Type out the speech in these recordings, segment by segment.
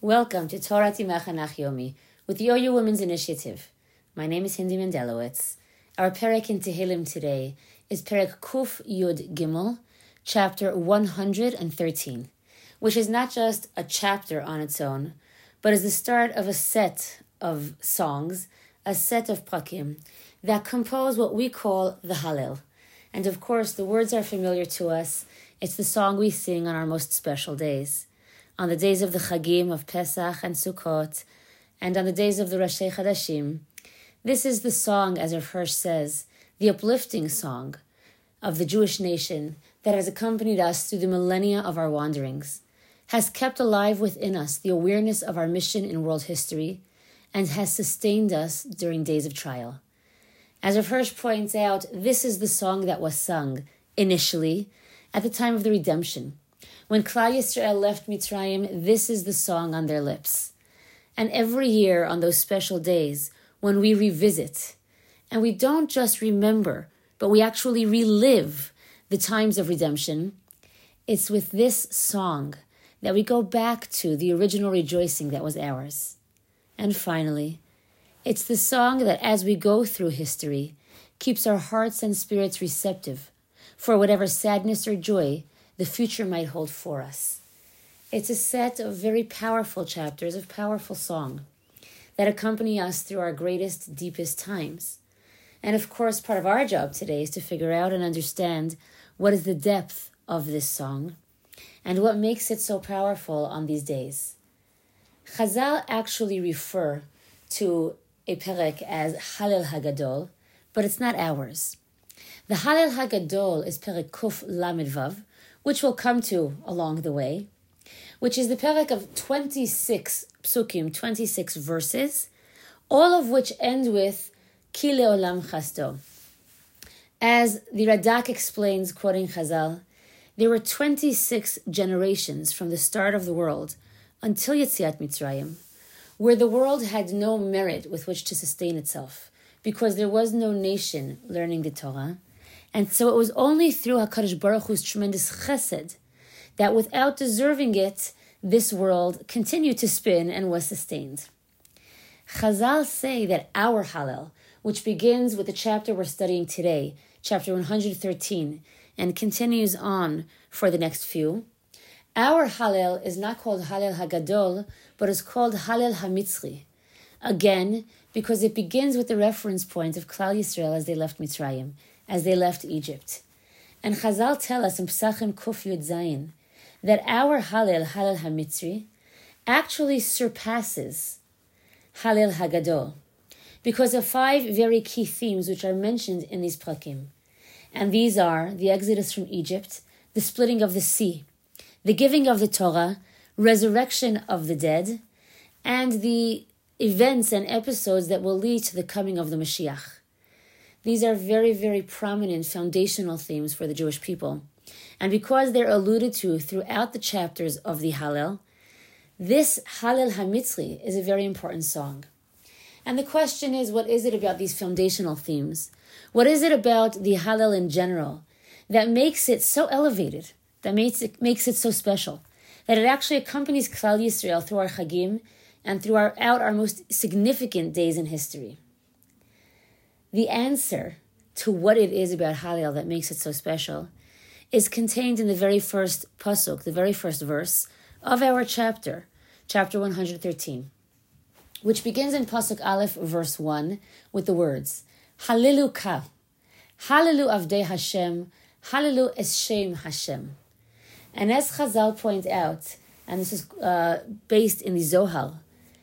Welcome to Torah Timachanach Yomi with the OU Women's Initiative. My name is Hindi Mendelowitz. Our Perek in Tehillim today is Perek Kuf Yud Gimel, chapter 113, which is not just a chapter on its own, but is the start of a set of songs, a set of prakim, that compose what we call the Hallel. And of course, the words are familiar to us. It's the song we sing on our most special days. On the days of the Chagim of Pesach and Sukkot, and on the days of the Roshei Chadashim. This is the song, as Rav Hirsch says, the uplifting song of the Jewish nation that has accompanied us through the millennia of our wanderings, has kept alive within us the awareness of our mission in world history, and has sustained us during days of trial. As Rav Hirsch points out, this is the song that was sung initially at the time of the redemption. When Klal Yisrael left Mitzrayim, this is the song on their lips. And every year on those special days, when we revisit, and we don't just remember, but we actually relive the times of redemption, it's with this song that we go back to the original rejoicing that was ours. And finally, it's the song that as we go through history, keeps our hearts and spirits receptive for whatever sadness or joy the future might hold for us. It's a set of very powerful chapters of powerful song that accompany us through our greatest, deepest times. And of course, part of our job today is to figure out and understand what is the depth of this song and what makes it so powerful on these days. Chazal actually refer to a perek as Hallel Hagadol, but it's not ours. The Hallel Hagadol is perek Kuf Lamed Vav, which we'll come to along the way, which is the perek of 26 psukim, 26 verses, all of which end with Ki le'olam chasto. As the Radak explains, quoting Chazal, there were 26 generations from the start of the world until Yetziat Mitzrayim, where the world had no merit with which to sustain itself, because there was no nation learning the Torah. And so it was only through HaKadosh Baruch Hu's tremendous chesed that without deserving it, this world continued to spin and was sustained. Chazal say that our Hallel, which begins with the chapter we're studying today, chapter 113, and continues on for the next few, our Hallel is not called Hallel Hagadol, but is called Hallel HaMitzri. Again, because it begins with the reference point of Klal Yisrael as they left Mitzrayim, as they left Egypt. And Chazal tell us in Pesachim Kuf Yud Zayin that our Hallel, Hallel HaMitzri, actually surpasses Hallel Hagadol because of 5 very key themes which are mentioned in these prakim. And these are the exodus from Egypt, the splitting of the sea, the giving of the Torah, resurrection of the dead, and the events and episodes that will lead to the coming of the Mashiach. These are very, very prominent foundational themes for the Jewish people. And because they're alluded to throughout the chapters of the Hallel, this Hallel HaMitzri is a very important song. And the question is, what is it about these foundational themes? What is it about the Hallel in general that makes it so elevated, that makes it so special, that it actually accompanies Klal Yisrael through our Chagim and throughout our most significant days in history? The answer to what it is about Hallel that makes it so special is contained in the very first pasuk, the very first verse of our chapter 113, which begins in pasuk Aleph, verse 1, with the words, Hallelu ka, Hallelu avdei Hashem, Hallelu es Shem Hashem. And as Chazal point out, and this is based in the Zohar,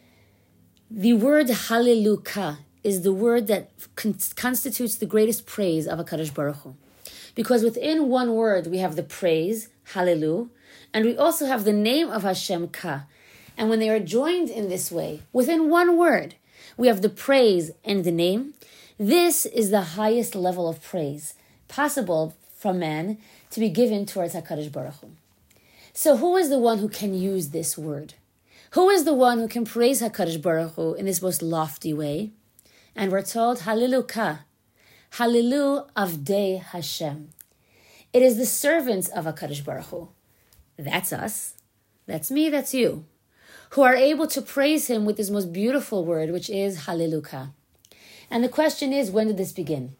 the word Hallelu ka is the word that constitutes the greatest praise of HaKadosh Baruch Hu. Because within one word we have the praise, Hallelu, and we also have the name of Hashem, Ka. And when they are joined in this way, within one word, we have the praise and the name. This is the highest level of praise possible from man to be given towards HaKadosh Baruch Hu. So who is the one who can use this word? Who is the one who can praise HaKadosh Baruch Hu in this most lofty way? And we're told, Hallelu ka, Hallelu avdei Hashem. It is the servants of HaKadosh Baruch Hu. That's us. That's me, that's you. who are able to praise him with this most beautiful word, which is Hallelujah. And the question is, when did this begin?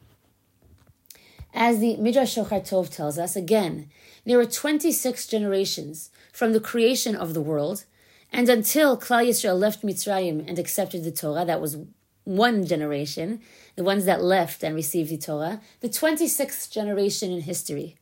As the Midrash Shochar Tov tells us, again, there were 26 generations from the creation of the world, and until Klal Yisrael left Mitzrayim and accepted the Torah, that was one generation, the ones that left and received the Torah, the 26th generation in history.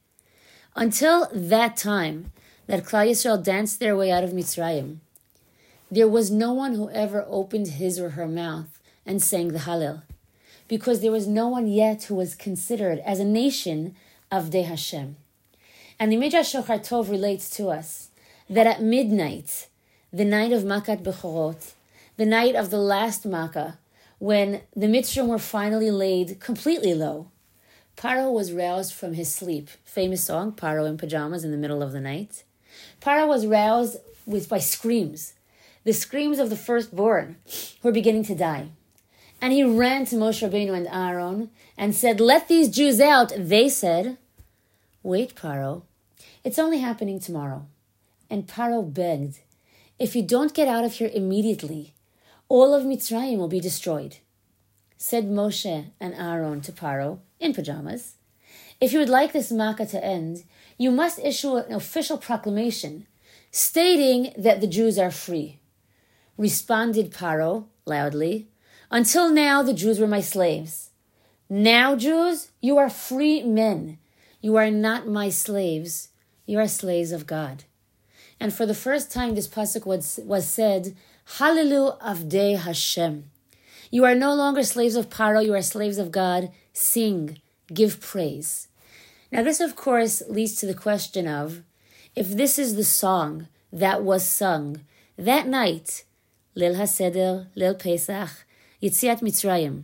Until that time that Klal Yisrael danced their way out of Mitzrayim, there was no one who ever opened his or her mouth and sang the Hallel, because there was no one yet who was considered as a nation of Avdei Hashem. And the Midrash Shochar Tov relates to us that at midnight, the night of Makat Bechorot, the night of the last Makkah, when the Mitzrim were finally laid completely low, Paro was roused from his sleep. Famous song, Paro in pajamas in the middle of the night. Paro was roused by screams, the screams of the firstborn who were beginning to die. And he ran to Moshe Rabbeinu and Aaron and said, "Let these Jews out." They said, "Wait, Paro, it's only happening tomorrow." And Paro begged, "If you don't get out of here immediately, all of Mitzrayim will be destroyed." Said Moshe and Aaron to Paro, in pajamas, "If you would like this Makkah to end, you must issue an official proclamation stating that the Jews are free." Responded Paro loudly, "Until now, the Jews were my slaves. Now, Jews, you are free men. You are not my slaves. You are slaves of God." And for the first time, this pasuk was said, Hallelu Avdei Hashem. You are no longer slaves of Paro, you are slaves of God. Sing, give praise. Now this, of course, leads to the question of, if this is the song that was sung that night, Leil HaSeder, Leil Pesach, Yetziat Mitzrayim,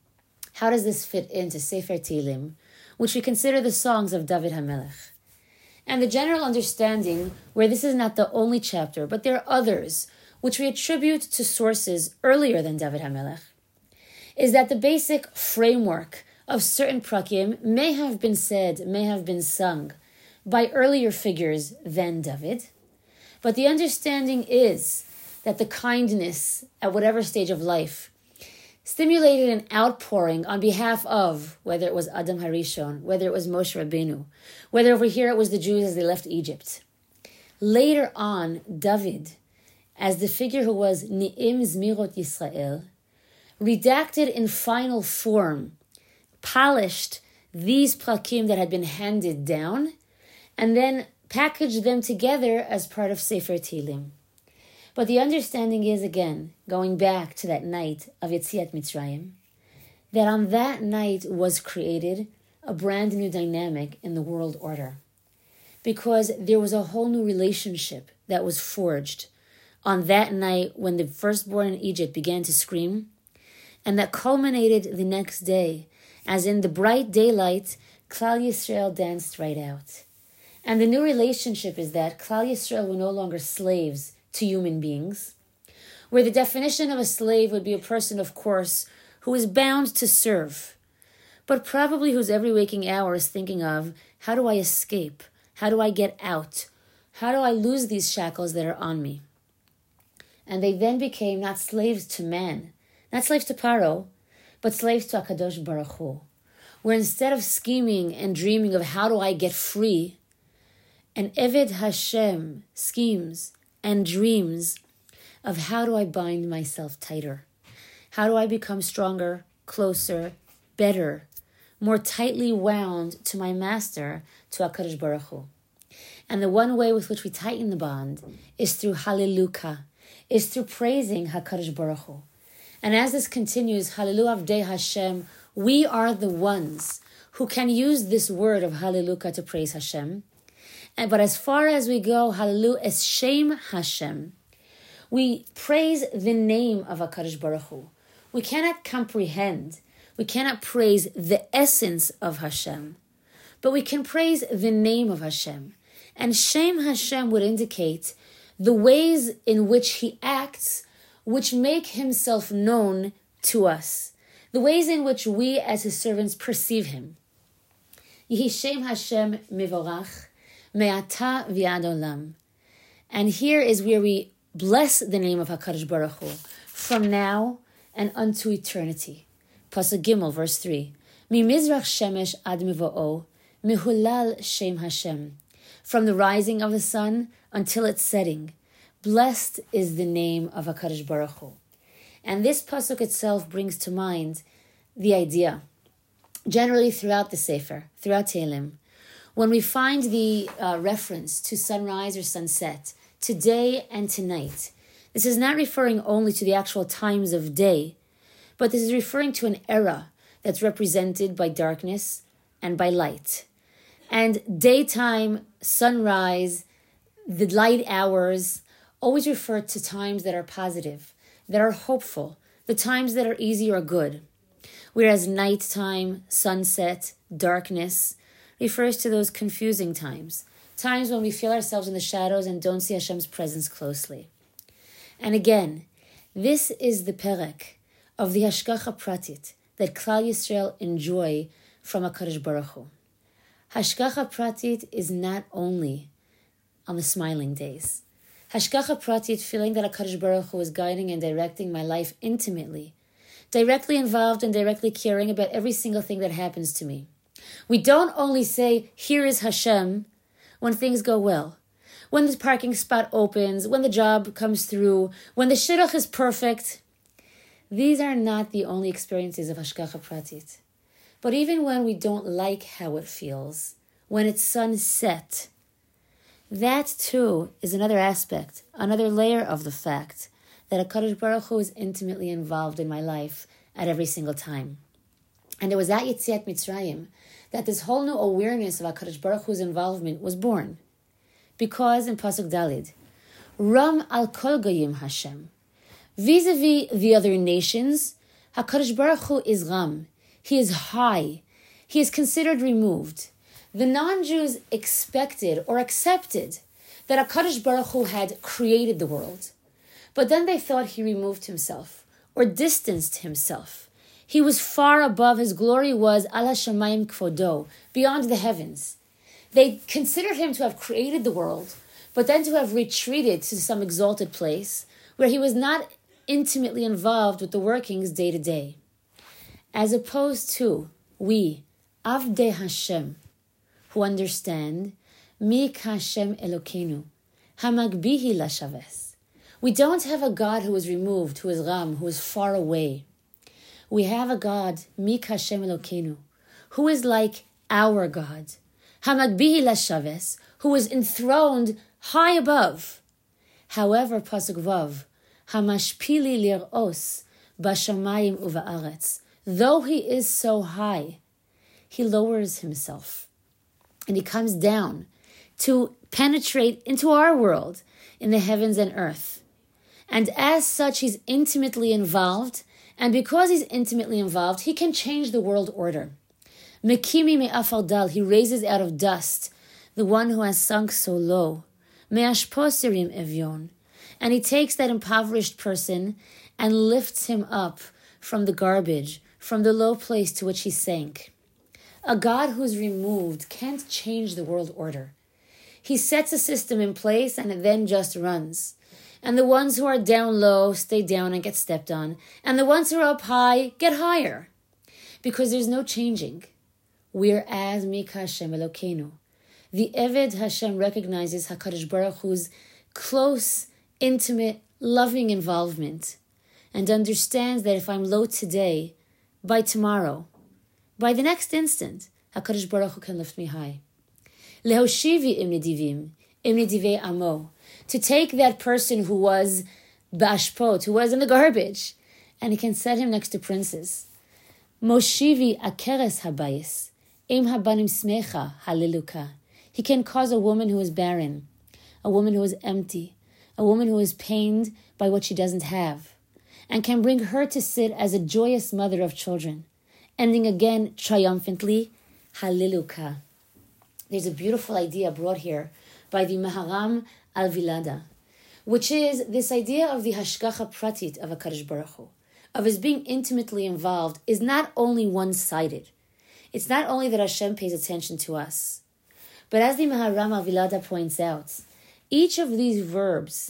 how does this fit into Sefer Tehillim, which we consider the songs of David HaMelech? And the general understanding, where this is not the only chapter, but there are others, which we attribute to sources earlier than David HaMelech, is that the basic framework of certain prakim may have been said, may have been sung by earlier figures than David, but the understanding is that the kindness at whatever stage of life stimulated an outpouring on behalf of, whether it was Adam Harishon, whether it was Moshe Rabbeinu, whether over here it was the Jews as they left Egypt. Later on, David, as the figure who was Ni'im Zmirot Yisrael, redacted in final form, polished these prakim that had been handed down, and then packaged them together as part of Sefer Tehillim. But the understanding is, again, going back to that night of Yetziat Mitzrayim, that on that night was created a brand new dynamic in the world order. Because there was a whole new relationship that was forged on that night when the firstborn in Egypt began to scream, and that culminated the next day, as in the bright daylight, Klal Yisrael danced right out. And the new relationship is that Klal Yisrael were no longer slaves to human beings, where the definition of a slave would be a person, of course, who is bound to serve, but probably whose every waking hour is thinking of, how do I escape? How do I get out? How do I lose these shackles that are on me? And they then became not slaves to man, not slaves to Paro, but slaves to HaKadosh Baruch Hu, where instead of scheming and dreaming of how do I get free, an Eved Hashem schemes and dreams of how do I bind myself tighter? How do I become stronger, closer, better, more tightly wound to my master, to HaKadosh Baruch Hu? And the one way with which we tighten the bond is through Hallelujah, is through praising HaKadosh Baruch Hu. And as this continues, Hallelu Avdei Hashem, we are the ones who can use this word of Hallelujah to praise Hashem. But as far as we go, Hallelu es Shem Hashem, we praise the name of HaKadosh Baruch Hu. We cannot comprehend, we cannot praise the essence of Hashem, but we can praise the name of Hashem. And Shem Hashem would indicate the ways in which he acts, which make himself known to us, the ways in which we as his servants perceive him. Yehi Shem Hashem Mivorach, Me'ata V'ad Olam. And here is where we Bless the name of HaKadosh Baruch Hu from now and unto eternity. Pasuk Gimel, verse 3. Mimizrach shemesh ad mivo'o, mihulal shem Hashem. From the rising of the sun until its setting, blessed is the name of HaKadosh Baruch Hu. And this pasuk itself brings to mind the idea, generally throughout the Sefer, throughout Tehillim, when we find the reference to sunrise or sunset, to day and to night, this is not referring only to the actual times of day, but this is referring to an era that's represented by darkness and by light. And daytime, sunrise, the light hours, always refer to times that are positive, that are hopeful, the times that are easy or good. Whereas nighttime, sunset, darkness refers to those confusing times when we feel ourselves in the shadows and don't see Hashem's presence closely. And again, this is the perek of the Hashgacha Pratit that Klal Yisrael enjoy from HaKadosh Baruch Hu. Hashgacha Pratit is not only on the smiling days. Hashgacha Pratit, feeling that HaKadosh Baruch Hu is guiding and directing my life intimately, directly involved and directly caring about every single thing that happens to me. We don't only say, here is Hashem, when things go well, when the parking spot opens, when the job comes through, when the shidduch is perfect. These are not the only experiences of Hashgacha Pratit. But even when we don't like how it feels, when it's sunset, that too is another aspect, another layer of the fact that HaKadosh Baruch Hu is intimately involved in my life at every single time. And it was at Yetziat Mitzrayim that this whole new awareness of HaKadosh Baruch Hu's involvement was born. Because in Pasuk Dalid, Ram al kol goyim Hashem. Vis-a-vis the other nations, HaKadosh Baruch Hu is Ram. He is high. He is considered removed. The non-Jews expected or accepted that HaKadosh Baruch Hu had created the world. But then they thought he removed himself or distanced himself. He was far above, his glory was ala shamayim kvodo, beyond the heavens. They considered him to have created the world, but then to have retreated to some exalted place where he was not intimately involved with the workings day to day. As opposed to we, Avdei Hashem, who understand, Mi Hashem Elokeinu, Hamagbihi Lashaves. We don't have a God who is removed, who is Ram, who is far away. We have a God, Mi Hashem Elokeinu, who is like our God, Hamagbihi Lashaves, who is enthroned high above. However, Pasuk Vav, Hamashpili Lir'os, Bashamayim Uva'aretz, though he is so high, he lowers himself. And he comes down to penetrate into our world in the heavens and earth. And as such, he's intimately involved. And because he's intimately involved, he can change the world order. Mekimi me'afar dal, he raises out of dust the one who has sunk so low. Me'ashposirim evyon. And he takes that impoverished person and lifts him up from the garbage, from the low place to which he sank. A God who's removed can't change the world order. He sets a system in place and it then just runs. And the ones who are down low stay down and get stepped on. And the ones who are up high get higher. Because there's no changing. Whereas Mika Hashem Elokeinu, the Eved Hashem recognizes HaKadosh Baruch Hu's close, intimate, loving involvement. And understands that if I'm low today, by tomorrow, by the next instant, HaKadosh Baruch Hu can lift me high. Lehoshivi im nedivei amo. To take that person who was bashpot, who was in the garbage, and he can set him next to princes. Moshivi akeres habayis, im habanim smecha haliluka. He can cause a woman who is barren, a woman who is empty, a woman who is pained by what she doesn't have, and can bring her to sit as a joyous mother of children, ending again triumphantly, haliluka. There's a beautiful idea brought here by the Maharam al-Vilada, which is this idea of the Hashgacha Pratit of HaKadosh Baruch Hu, of his being intimately involved, is not only one-sided. It's not only that Hashem pays attention to us, but as the Maharam al-Vilada points out, each of these verbs,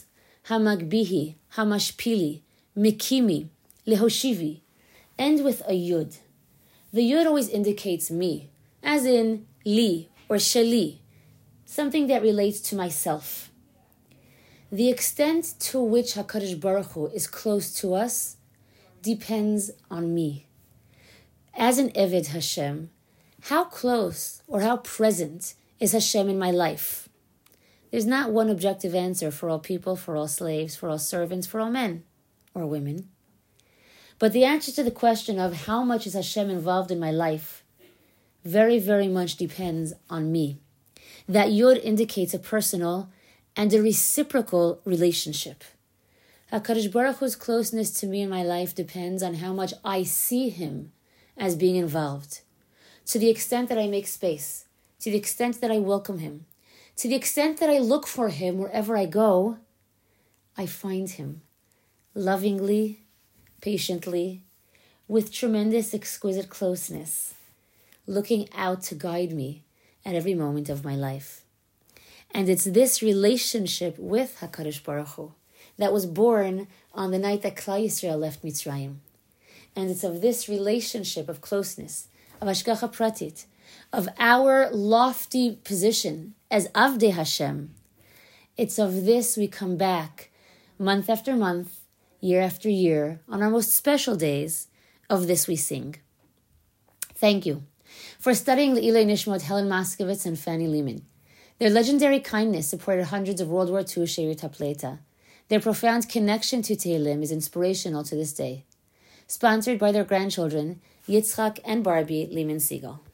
Hamagbihi, Hamashpili, Mikimi, Lehoshivi. End with a yud. The yud always indicates me, as in li or sheli, something that relates to myself. The extent to which HaKadosh Baruch Hu is close to us depends on me. As an Eved Hashem, how close or how present is Hashem in my life? There's not one objective answer for all people, for all slaves, for all servants, for all men or women. But the answer to the question of how much is Hashem involved in my life very, very much depends on me. That yud indicates a personal and a reciprocal relationship. HaKadosh Baruch Hu's closeness to me in my life depends on how much I see Him as being involved. To the extent that I make space, to the extent that I welcome Him, to the extent that I look for Him wherever I go, I find Him lovingly, patiently, with tremendous, exquisite closeness, looking out to guide me at every moment of my life. And it's this relationship with HaKadosh Baruch Hu that was born on the night that Klal Yisrael left Mitzrayim. And it's of this relationship of closeness, of Hashgacha Pratit, of our lofty position as Avdei Hashem. It's of this we come back month after month, year after year, on our most special days. Of this we sing. Thank you for studying Le'ilei Nishmot Helen Moskowitz and Fanny Lehman. Their legendary kindness supported hundreds of World War II She'rit HaPleita. Their profound connection to Tehillim is inspirational to this day. Sponsored by their grandchildren, Yitzchak and Barbie Lehman Siegel.